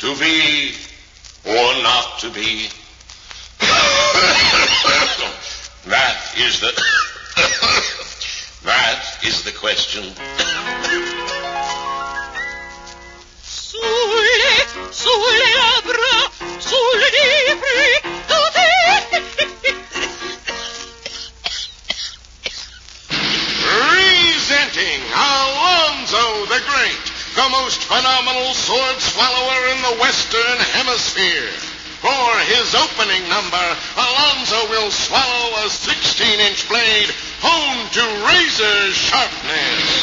To be or not to be? That is the question. Sulle labbra, sulle libri, Presenting Alonzo the Great, the most phenomenal sword swallower in the Western Hemisphere. For his opening number, Alonzo will swallow a 16-inch blade honed to razor sharpness.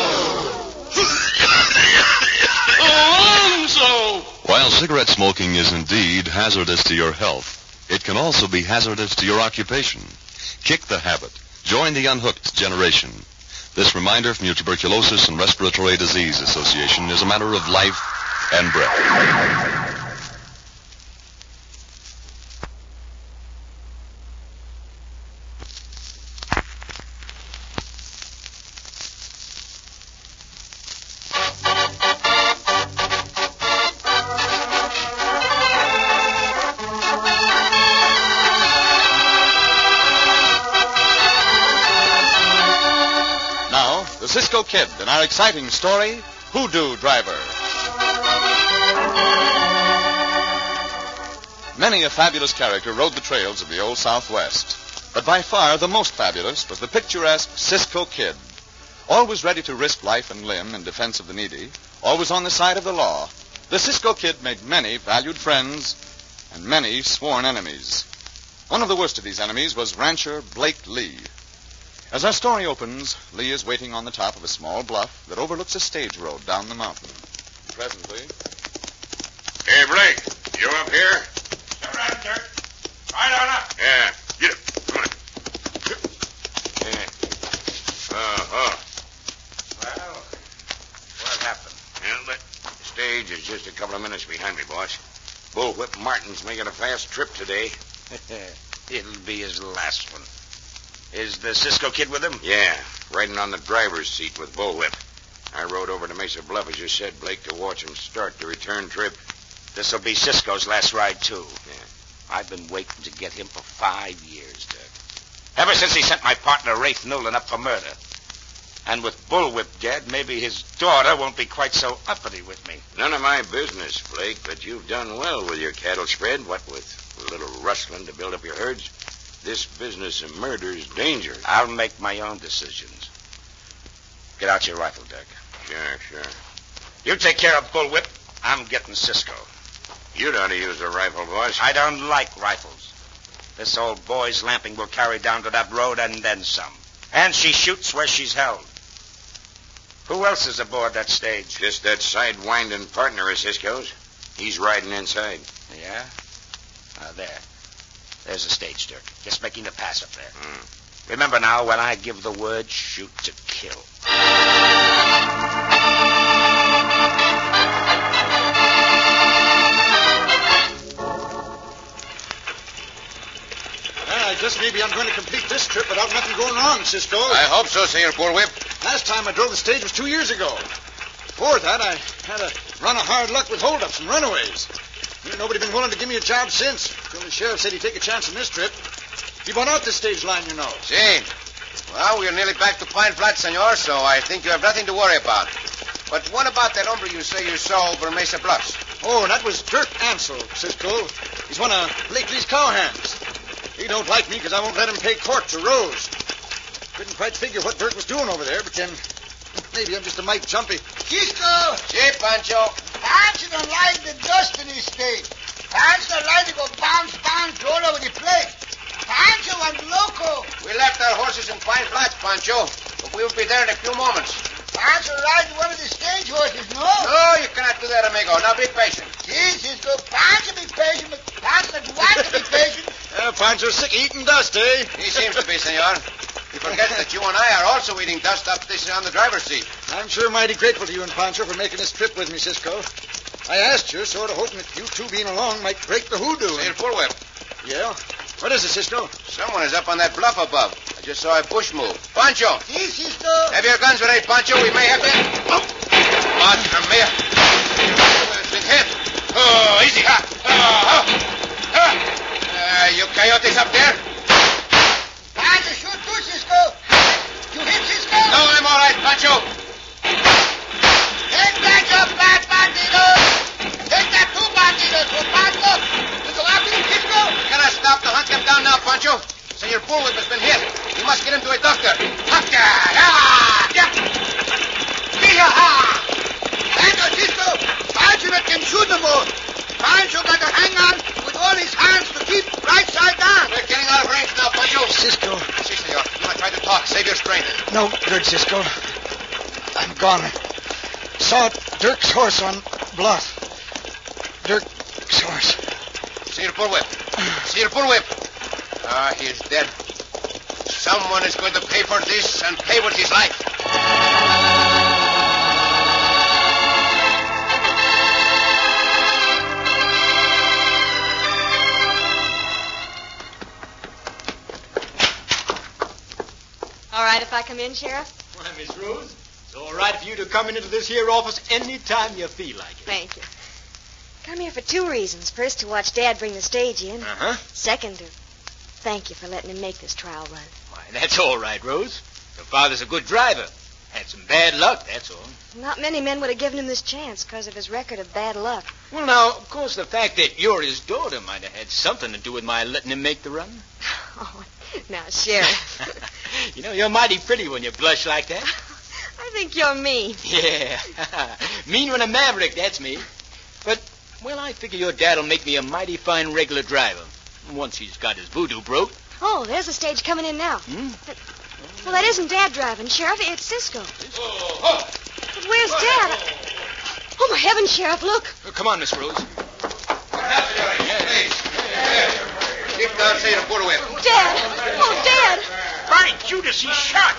Alonzo! While cigarette smoking is indeed hazardous to your health, it can also be hazardous to your occupation. Kick the habit. Join the unhooked generation. This reminder from your Tuberculosis and Respiratory Disease Association is a matter of life and breath. Cisco Kid and our exciting story, Hoodoo Driver. Many a fabulous character rode the trails of the Old Southwest, but by far the most fabulous was the picturesque Cisco Kid. Always ready to risk life and limb in defense of the needy, always on the side of the law, the Cisco Kid made many valued friends and many sworn enemies. One of the worst of these enemies was rancher Blake Lee. As our story opens, Lee is waiting on the top of a small bluff that overlooks a stage road down the mountain. Presently... Hey, Blake, you up here? Come on, Dirk. Right on up. Yeah, get up. Come on. Yeah. Uh-huh. Well, what happened? Well, the stage is just a couple of minutes behind me, boss. Bullwhip Martin's making a fast trip today. It'll be his last one. Is the Cisco Kid with him? Yeah, riding on the driver's seat with Bullwhip. I rode over to Mesa Bluff, as you said, Blake, to watch him start the return trip. This'll be Cisco's last ride, too. Yeah. I've been waiting to get him for 5 years, Dirk. Ever since he sent my partner, Rafe Newland, up for murder. And with Bullwhip dead, maybe his daughter won't be quite so uppity with me. None of my business, Blake, but you've done well with your cattle spread, what with a little rustling to build up your herds. This business of murder's dangerous. I'll make my own decisions. Get out your rifle, Dirk. Sure. You take care of Bullwhip. I'm getting Cisco. You'd ought to use a rifle, boss. I don't like rifles. This old boy's lamping will carry down to that road and then some. And she shoots where she's held. Who else is aboard that stage? Just that sidewinding partner of Cisco's. He's riding inside. Yeah? There. There's the stage, Dirk. Just making a pass up there. Remember now, when I give the word, shoot to kill. I guess maybe I'm going to complete this trip without nothing going wrong, Cisco. I hope so, Senor Bullwhip. Last time I drove the stage was 2 years ago. Before that, I had a run of hard luck with holdups and runaways. Ain't nobody been willing to give me a job since. Till the sheriff said he'd take a chance on this trip. He bought out the stage line, you know. See. Well, we're nearly back to Pine Flat, senor, so I think you have nothing to worry about. But what about that hombre you say you saw over Mesa Bluffs? Oh, that was Dirk Ansel, Cisco. He's one of Blake Lee's cowhands. He don't like me because I won't let him pay court to Rose. Couldn't quite figure what Dirk was doing over there, but then maybe I'm just a mite jumpy. Cisco! See, Pancho. Pancho don't like the dust in his state. Pancho don't like to go bounce all over the place. Pancho wants loco. We left our horses in Pine Flats, Pancho, but we'll be there in a few moments. Pancho rides one of the stage horses, no? No, you cannot do that, amigo. Now be patient. See, Cisco, Pancho be patient, but Pancho doesn't want to be patient. Pancho's sick of eating dust, eh? He seems to be, senor. You forget that you and I are also eating dust up this on the driver's seat. I'm sure mighty grateful to you and Pancho for making this trip with me, Cisco. I asked you, sort of hoping that you two being along might break the hoodoo. Senor Bullwhip. Yeah? What is it, Cisco? Someone is up on that bluff above. I just saw a bush move. Pancho! See, Cisco? Have your guns ready, Pancho. We may have to... Oh! Madre mia! It's been hit. Oh, Oh, easy. You coyotes up there? Pancho, shoot too, Cisco. You hit Cisco? No, I'm all right, Pancho. Take that, you bad bandidos. Take that, two bandidos. For bad luck. You go after him, Cisco? Cannot stop to hunt them down now, Pancho. Senor Bullwhip has been hit. We must get him to a doctor. Doctor! Pancho, Cisco. Pancho let them shoot them all. Pancho got to hang on with all his hands to keep right side down. We're getting out of range now, Pancho. Cisco. Si, senor. You want to try to talk. Save your strength. No good, Cisco. I'm gone. Saw Dirk's horse on bluff. Dirk's horse. Senor Bullwhip. Senor Bullwhip. Ah, he is dead. Someone is going to pay for this and pay with his life. All right if I come in, Sheriff? Why, Miss Rose, it's all right for you to come into this here office any time you feel like it. Thank you. Come here for two reasons. First, to watch Dad bring the stage in. Uh-huh. Second, to thank you for letting him make this trial run. Why, that's all right, Rose. Your father's a good driver. Had some bad luck, that's all. Not many men would have given him this chance because of his record of bad luck. Well, now, of course, the fact that you're his daughter might have had something to do with my letting him make the run. Oh, now, Sheriff. You know, you're mighty pretty when you blush like that. I think you're mean. Yeah. Mean when a maverick, that's me. But, well, I figure your dad'll make me a mighty fine regular driver. Once he's got his voodoo broke. Oh, there's the stage coming in now. Well, that isn't Dad driving, Sheriff. It's Cisco. But where's Dad? Oh, my heavens, Sheriff, look. Come on, Miss Rose. Keep down, Senor Bullwhip. Dad! Oh, Dad! By Judas, he's shot.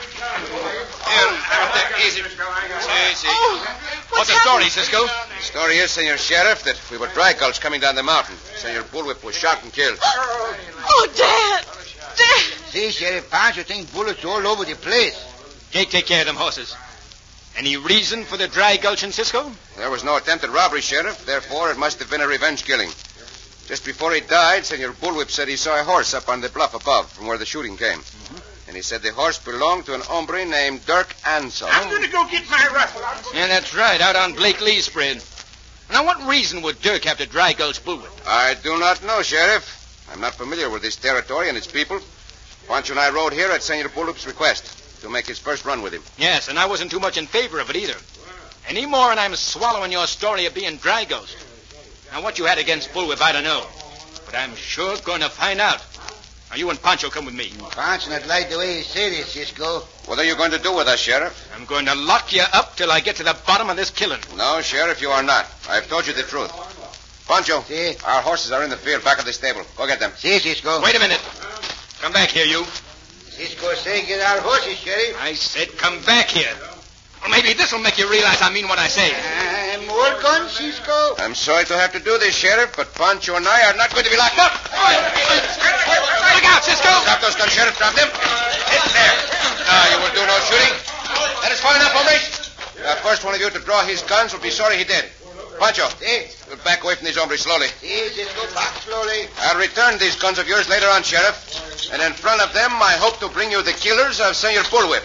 Easy. Oh, What's the story, Cisco? The story is, Senor Sheriff, that we were dry gulch coming down the mountain. Senor Bullwhip was shot and killed. Oh, Dad! Dad! See, Sheriff, Pancho thinks bullets all over the place. Jake, take care of them horses. Any reason for the dry gulch in Cisco? There was no attempted robbery, Sheriff. Therefore, it must have been a revenge killing. Just before he died, Senor Bullwhip said he saw a horse up on the bluff above from where the shooting came. Mm-hmm. And he said the horse belonged to an hombre named Dirk Ansel. I'm going to go get my rifle. Yeah, that's right, out on Blake Lee's spread. Now, what reason would Dirk have to dry gulch Bullwhip? I do not know, Sheriff. I'm not familiar with this territory and its people. Pancho and I rode here at Senor Bullwhip's request to make his first run with him. Yes, and I wasn't too much in favor of it either. Any more and I'm swallowing your story of being dry gulch. Now, what you had against Bullwhip, I don't know. But I'm sure going to find out. Now, you and Pancho come with me. Pancho not like the way he said it, Cisco. What are you going to do with us, Sheriff? I'm going to lock you up till I get to the bottom of this killing. No, Sheriff, you are not. I've told you the truth. Pancho, Si. Our horses are in the field back of the stable. Go get them. See, Cisco. Wait a minute. Come back here, you. Cisco say get our horses, Sheriff. I said come back here. Well, maybe this will make you realize I mean what I say. More guns, Cisco. I'm sorry to have to do this, Sheriff, but Pancho and I are not going to be locked up. Look out, Cisco! Stop those guns, Sheriff. Drop them. Hit there. Now, you will do no shooting. That is far enough, hombres. The first one of you to draw his guns will be sorry he did. Pancho, you'll back away from these hombres slowly. See, Cisco, back slowly. I'll return these guns of yours later on, Sheriff. And in front of them, I hope to bring you the killers of Senor Bullwhip.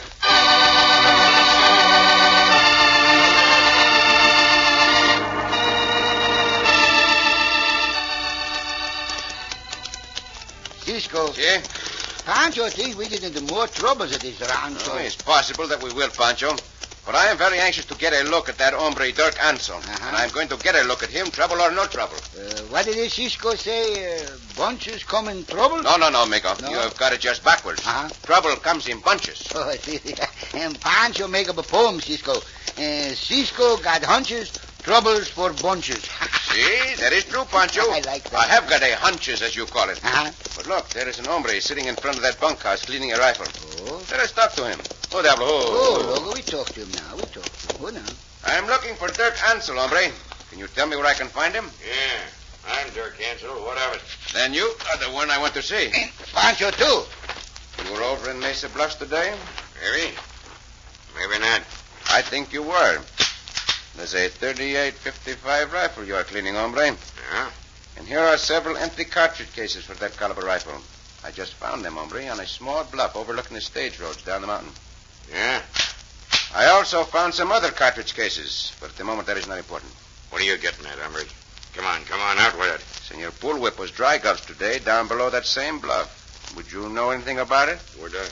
Cisco. See? Pancho thinks we get into more troubles at this rancho. Oh, it's possible that we will, Pancho. But I am very anxious to get a look at that hombre, Dirk Ansel. Uh-huh. And I'm going to get a look at him, trouble or no trouble. What did Cisco say? Bunches come in trouble? No, amigo. No? You have got it just backwards. Uh-huh. Trouble comes in bunches. Oh, and Pancho make up a poem, Cisco. Cisco got hunches, troubles for bunches. See, that is true, Pancho. I like that. I have got a hunches, as you call it. Uh-huh. But look, there is an hombre sitting in front of that bunkhouse cleaning a rifle. Oh. Let us talk to him. Oh, Diablo. Oh, look, we talk to him now. Oh, now. I'm looking for Dirk Ansel, hombre. Can you tell me where I can find him? Yeah, I'm Dirk Ansel. What of it? Then you are the one I want to see. Pancho, too. You were over in Mesa Bluffs today? Maybe. Maybe not. I think you were. There's a .38-55 rifle you are cleaning, hombre. Yeah? And here are several empty cartridge cases for that caliber rifle. I just found them, hombre, on a small bluff overlooking the stage roads down the mountain. Yeah? I also found some other cartridge cases, but at the moment that is not important. What are you getting at, hombre? Come on, out with it. Senor Bullwhip was dry gulched today down below that same bluff. Would you know anything about it? Would I?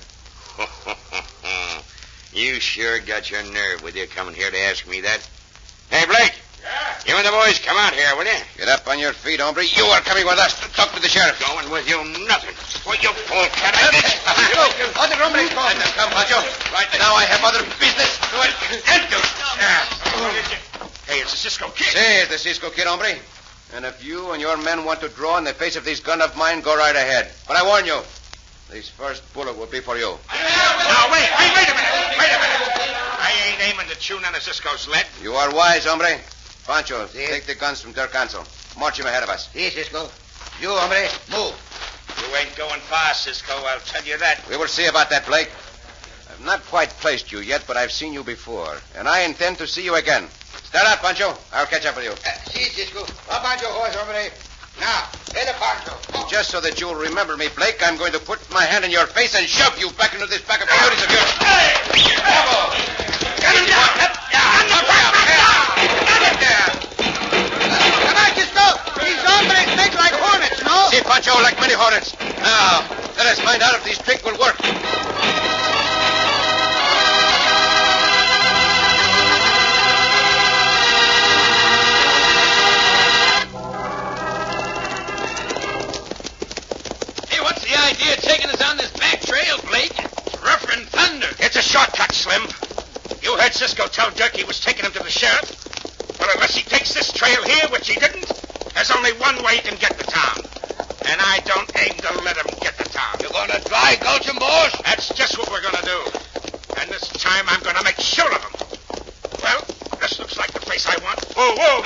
You sure got your nerve with you coming here to ask me that. Hey, Blake. Yeah? You and the boys come out here, will you? Get up on your feet, hombre. You are coming with us to talk to the sheriff. Going with you, nothing. Well, you polecat. Other hombre, come, Pancho. Right now I have other business to attend to. Hey, it's the Cisco Kid. Say, it's the Cisco Kid, hombre. And if you and your men want to draw in the face of this gun of mine, go right ahead. But I warn you, this first bullet will be for you. Now, wait a minute. I ain't aiming to chew none of Cisco's lead. You are wise, hombre. Pancho, take the guns from Dirk Ansel. March him ahead of us. Si, Cisco. You, hombre, move. You ain't going far, Cisco, I'll tell you that. We will see about that, Blake. I've not quite placed you yet, but I've seen you before, and I intend to see you again. Start out, Pancho. I'll catch up with you. Si, Cisco. Up on your horse, hombre. Now, head up, Pancho. And just so that you'll remember me, Blake, I'm going to put my hand in your face and shove you back into this pack of coyotes of yours. Hey! Bravo! Get him down! Come on, Cisco. These hombres think like hornets, no? See, Pancho, like many hornets. Now, let us find out if this trick will work. What's the idea of taking us on this back trail, Blake? It's rougher than thunder. It's a shortcut, Slim. You heard Cisco tell Dirk he was taking him to the sheriff. Well, unless he takes this trail here, which he didn't, there's only one way he can get to town. And I don't aim to let him get to town. You're going to dry gulch him, boss? That's just what we're going to do. And this time I'm going to make sure of him. Well, this looks like the place I want. Whoa.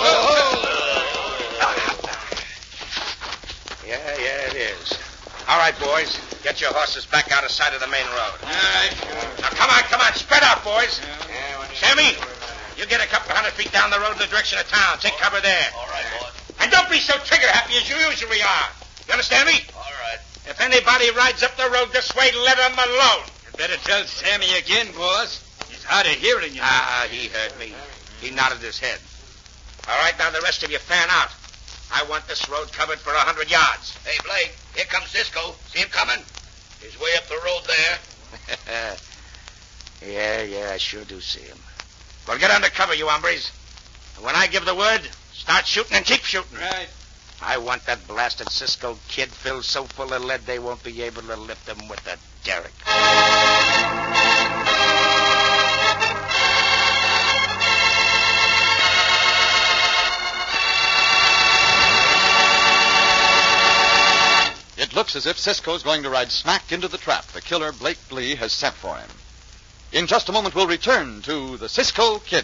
Yeah, it is. All right, boys. Get your horses back out of sight of the main road. All right. Now, come on. Spread out, boys. Sammy, you get a couple 100 feet down the road in the direction of town. Take cover there. All right, boss. And don't be so trigger-happy as you usually are. You understand me? All right. If anybody rides up the road this way, let him alone. You better tell Sammy again, boss. He's hard of hearing, you know. He heard me. He nodded his head. All right, now the rest of you fan out. I want this road covered for 100 yards. Hey, Blake, here comes Cisco. See him coming? He's way up the road there. Yeah, I sure do see him. Well, get under cover, you hombres. And when I give the word, start shooting and keep shooting. Right. I want that blasted Cisco Kid filled so full of lead they won't be able to lift him with a derrick. It looks as if Cisco's going to ride smack into the trap the killer Blake Lee has set for him. In just a moment, we'll return to the Cisco Kid.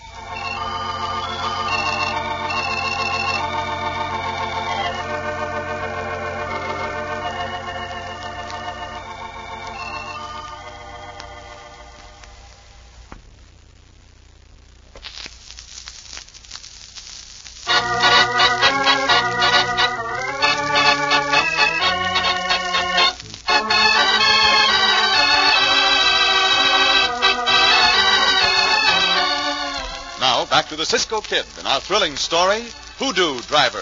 Back to the Cisco Kid and our thrilling story, Hoodoo Driver.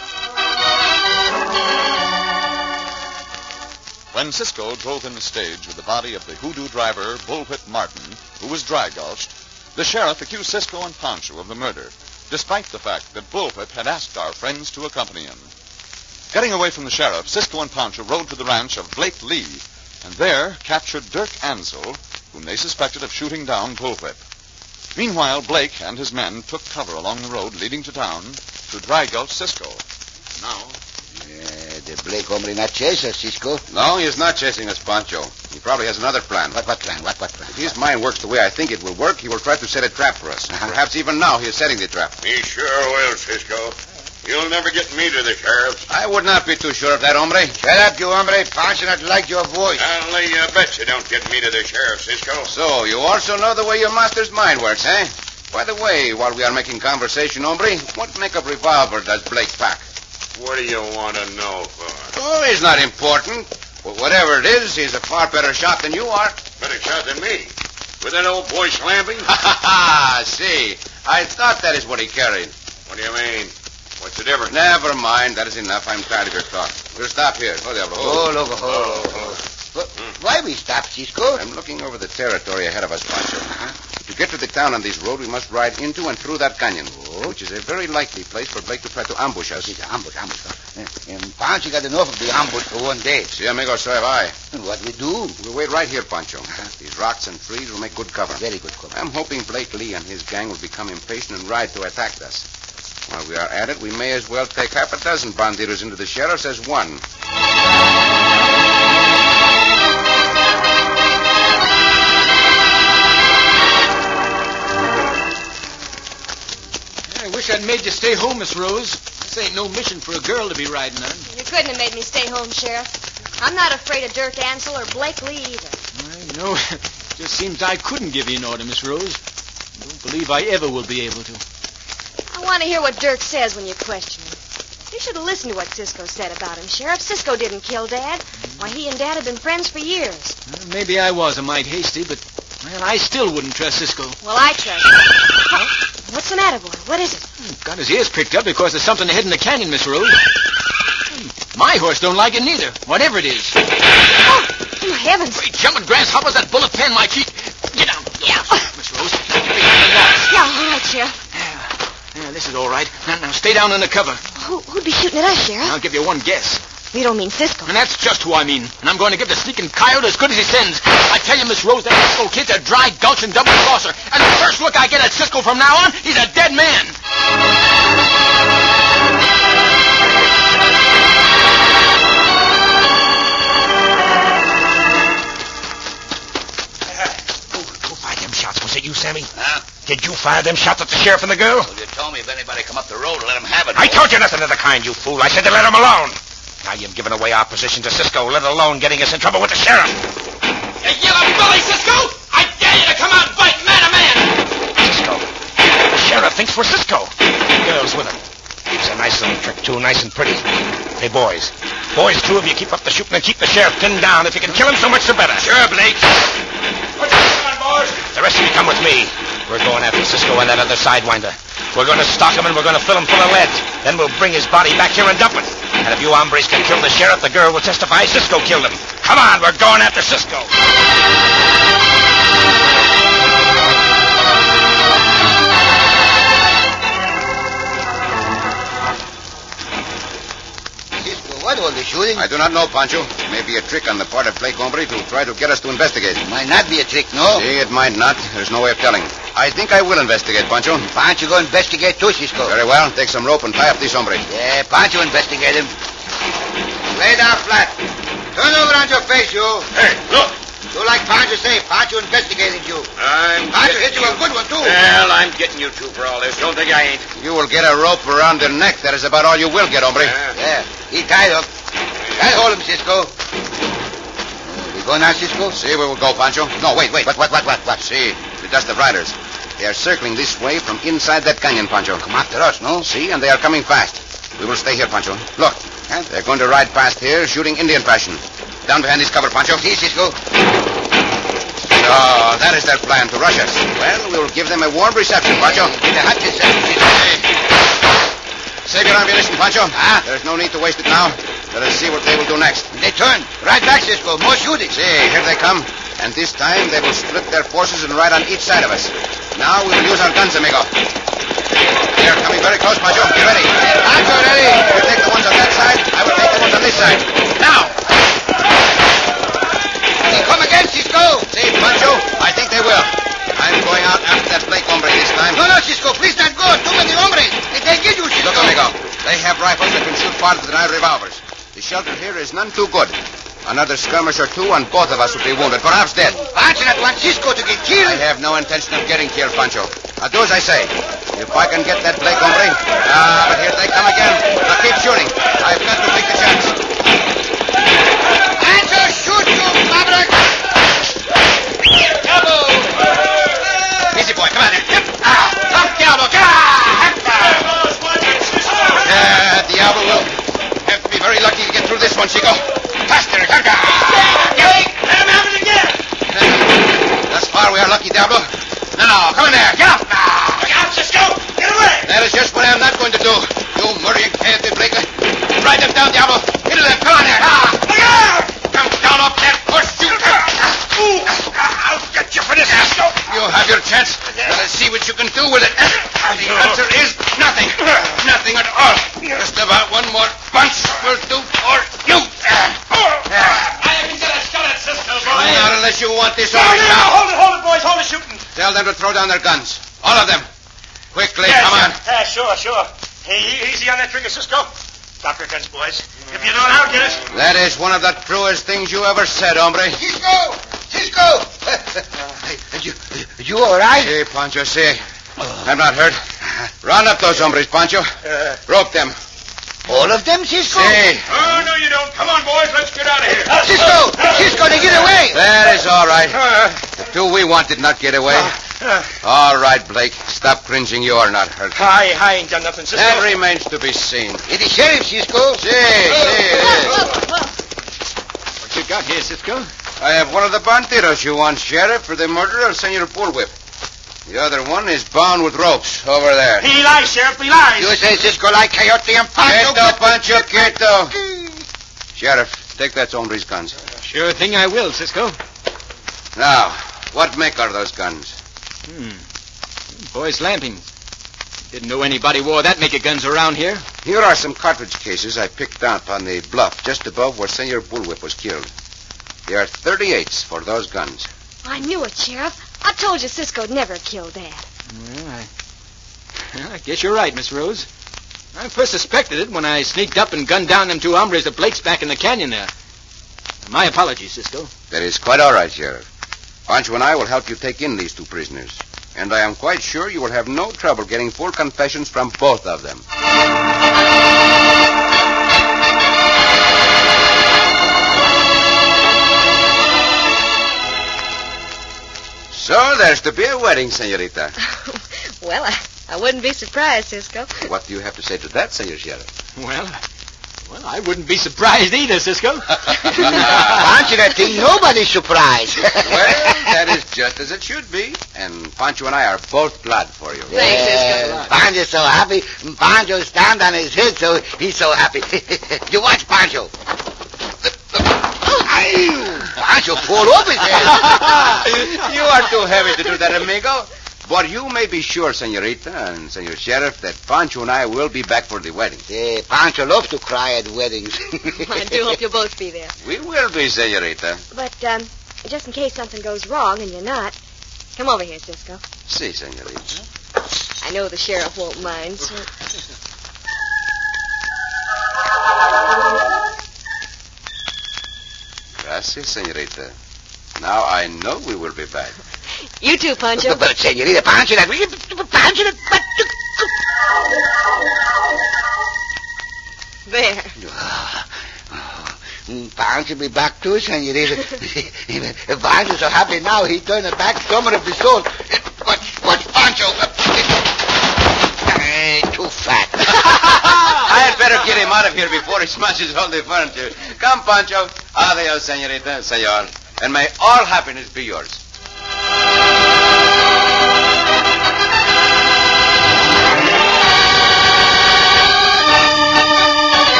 When Cisco drove in the stage with the body of the hoodoo driver, Bullwhip Martin, who was dry gulched, the sheriff accused Cisco and Pancho of the murder, despite the fact that Bullwhip had asked our friends to accompany him. Getting away from the sheriff, Cisco and Pancho rode to the ranch of Blake Lee, and there captured Dirk Ansel, whom they suspected of shooting down Bullwhip. Meanwhile, Blake and his men took cover along the road leading to town to dry gulch Cisco. Now, The Blake hombre not chase us, Cisco. No, he is not chasing us, Pancho. He probably has another plan. What plan? What plan? If his mind works the way I think it will work, he will try to set a trap for us. Perhaps even now he is setting the trap. He sure will, Cisco. You'll never get me to the sheriff's. I would not be too sure of that, hombre. Shut up, you hombre. Pancho not like your voice. I'll lay you a bet you don't get me to the sheriff, Cisco. So, you also know the way your master's mind works, eh? By the way, while we are making conversation, hombre, what make of revolver does Blake pack? What do you want to know for? Oh, it's not important. Well, whatever it is, he's a far better shot than you are. Better shot than me. With that old boy slamming? Ha ha ha! See, I thought that is what he carried. What do you mean? What's the difference? Never mind. That is enough. I'm tired of your talk. We'll stop here. Why we stop, Cisco? I'm looking over the territory ahead of us, Pancho. To get to the town on this road, we must ride into and through that canyon, which is a very likely place for Blake to try to ambush us. Ambush. Pancho got enough of the ambush for one day. Si, amigo, so have I. What we do? We'll wait right here, Pancho. These rocks and trees will make good cover. Very good cover. I'm hoping Blake Lee and his gang will become impatient and ride to attack us. While we are at it, we may as well take half a dozen bandidos into the sheriff's as one. I wish I'd made you stay home, Miss Rose. This ain't no mission for a girl to be riding on. You couldn't have made me stay home, Sheriff. I'm not afraid of Dirk Ansel or Blake Lee either. Well, it just seems I couldn't give you an order, Miss Rose. I don't believe I ever will be able to. I want to hear what Dirk says when you question him. You should have listened to what Cisco said about him, Sheriff. Cisco didn't kill Dad. Why, he and Dad have been friends for years. Well, maybe I was a mite hasty, but, well, I still wouldn't trust Cisco. Well, I trust him. What's the matter, boy? What is it? Got his ears pricked up because there's something ahead in the canyon, Miss Rose. My horse don't like it neither, whatever it is. Oh, my heavens. Great jumping grasshoppers, that bullet pen my cheek. Get down. Yeah. Miss Rose, get behind the logs. Yeah, all right, Sheriff. Yeah, this is all right. Now, stay down in the cover. Who'd be shooting at us, Sheriff? I'll give you one guess. You don't mean Cisco. And that's just who I mean. And I'm going to give the sneaking coyote as good as he sends. I tell you, Miss Rose, that Cisco kid's a dry gulch and double crosser. And the first look I get at Cisco from now on, he's a dead man. Who fired them shots? Was it you, Sammy? Huh? Did you fire them shots at the sheriff and the girl? Well, you told me if anybody come up the road, to let him have it. I told you nothing of the kind, you fool. I said to let him alone. Now you've given away our position to Cisco, let alone getting us in trouble with the sheriff. You yellow bully, Cisco! I dare you to come out and fight man to man! Cisco. The sheriff thinks we're Cisco. The girl's with him. It's a nice little trick, too, nice and pretty. Hey, boys. Boys, two of you keep up the shooting and keep the sheriff pinned down. If you can kill him, so much the better. Sure, Blake. What's going on, boys? The rest of you come with me. We're going after Cisco and that other sidewinder. We're going to stalk him and we're going to fill him full of lead. Then we'll bring his body back here and dump it. And if you hombres can kill the sheriff, the girl will testify Cisco killed him. Come on, we're going after Cisco. What all the shooting? I do not know, Pancho. It may be a trick on the part of Blake Hombre to try to get us to investigate. It might not be a trick, no? See, it might not. There's no way of telling. I think I will investigate, Pancho. Pancho go investigate too, Cisco. Very well. Take some rope and tie up this hombre. Yeah, Pancho investigate him. Lay down flat. Turn over on your face, you. Hey, look. Do like Pancho say. Pancho investigating you. Pancho hit you a good one, too. Well, I'm getting you two for all this. Don't think I ain't. You will get a rope around their neck. That is about all you will get, hombre. Yeah, he tied up. I'll hold him, Cisco. We go now, Cisco? See where we'll go, Pancho. No, wait. What? See, the dust of riders. They are circling this way from inside that canyon, Pancho. Come after us, no? See, and they are coming fast. We will stay here, Pancho. Look, they're going to ride past here, shooting Indian fashion. Down behind this cover, Pancho. See, Cisco. Oh, that is their plan, to rush us. Well, we will give them a warm reception, Pancho. Get a hot reception. Save your ammunition, Pancho. There's no need to waste it now. Let us see what they will do next. They turn. Right back, Cisco. More shooting. See, here they come. And this time they will split their forces and ride on each side of us. Now we will use our guns, amigo. They are coming very close, Pancho. Get ready. Pancho, ready. You take the ones on that side. I will take the ones on this side. Now. They come again, Cisco. See, Pancho, I think they will. I'm going out after that Blake hombre this time. No, Cisco. Please not go. Too many hombres. They get you, Cisco. Look, amigo. They have rifles that can shoot farther than our revolvers. The shelter here is none too good. Another skirmish or two, and both of us will be wounded, perhaps dead. Pancho not want Cisco to get killed. I have no intention of getting killed, Pancho. I'll do as I say. If I can get that Blake hombre. But here they come again. Now keep shooting. I've got to take the chance. Pancho, shoot you, maverick. Easy, boy. Come on. Yep. lucky, Diablo. Now, come in there. Get up. Look out, Cisco! Get away! That is just what I'm not going to do. You murdering coyote, Blakely. Ride them down, Diablo. Get to them. Come on there. Look out! Come down off that horse, you. I'll get you for this, Cisco. You have your chance. Let's see what you can do with it. The answer is nothing. Nothing at all. Just about one more punch will do for you. I can get a shot at Cisco, boy. Not unless you want this No, over now. hold it, boys. Hold the shooting. Tell them to throw down their guns. All of them. Quickly, Yes, come on. Yeah, sure. Hey, easy on that trigger, Cisco. Drop your guns, boys. If you don't, I'll get it. That is one of the truest things you ever said, hombre. Cisco! You all right? Si, Pancho, si. I'm not hurt. Round up those hombres, Pancho. Rope them. All of them, Cisco? Si. Oh, no, you don't. Come on, boys. Let's get out of here. Cisco, they get away. That is all right. The two we want did not get away. All right, Blake. Stop cringing. You are not hurt. I ain't done nothing, Cisco. That remains to be seen. It's the sheriff, Cisco. Si, it is. What you got here, Cisco? I have one of the bandidos you want, Sheriff, for the murder of Senor Bullwhip. The other one is bound with ropes over there. He lies, Sheriff. He lies. You say Cisco like Coyote and Pancho? Quieto, Pancho, quieto. Sheriff, take that hombre's guns. Sure thing I will, Cisco. Now, what make are those guns? Boy's lampings. Didn't know anybody wore that make of guns around here. Here are some cartridge cases I picked up on the bluff just above where Senor Bullwhip was killed. There are 38s for those guns. I knew it, Sheriff. I told you Cisco'd never kill Dad. Well, I guess you're right, Miss Rose. I first suspected it when I sneaked up and gunned down them two hombres at Blake's back in the canyon there. My apologies, Cisco. That is quite all right, Sheriff. Pancho and I will help you take in these two prisoners. And I am quite sure you will have no trouble getting full confessions from both of them. So there's to be a wedding, senorita. Well, I wouldn't be surprised, Cisco. What do you have to say to that, Senor Sheriff? Well, I wouldn't be surprised either, Cisco. Pancho, that thing, nobody's surprised. Well, that is just as it should be. And Pancho and I are both glad for you. Thanks, Cisco. Pancho's so happy. Pancho stand on his head, so he's so happy. You watch Pancho. Pancho fall off his head. You are too heavy to do that, amigo. But you may be sure, senorita and Senor Sheriff, that Pancho and I will be back for the wedding. Yeah, Pancho loves to cry at weddings. I do hope you'll both be there. We will be, senorita. But, just in case something goes wrong and you're not, come over here, Cisco. Si, senorita. I know the sheriff won't mind, so... Gracias, senorita. Now I know we will be back. You too, Pancho. But, senorita, Pancho, There. Pancho be back too, senorita. Pancho's so happy now, he turned back summer of the soul. What's Pancho? Too fat. I had better get him out of here before he smashes all the furniture. Come, Pancho. Adios, senorita, senor. And may all happiness be yours.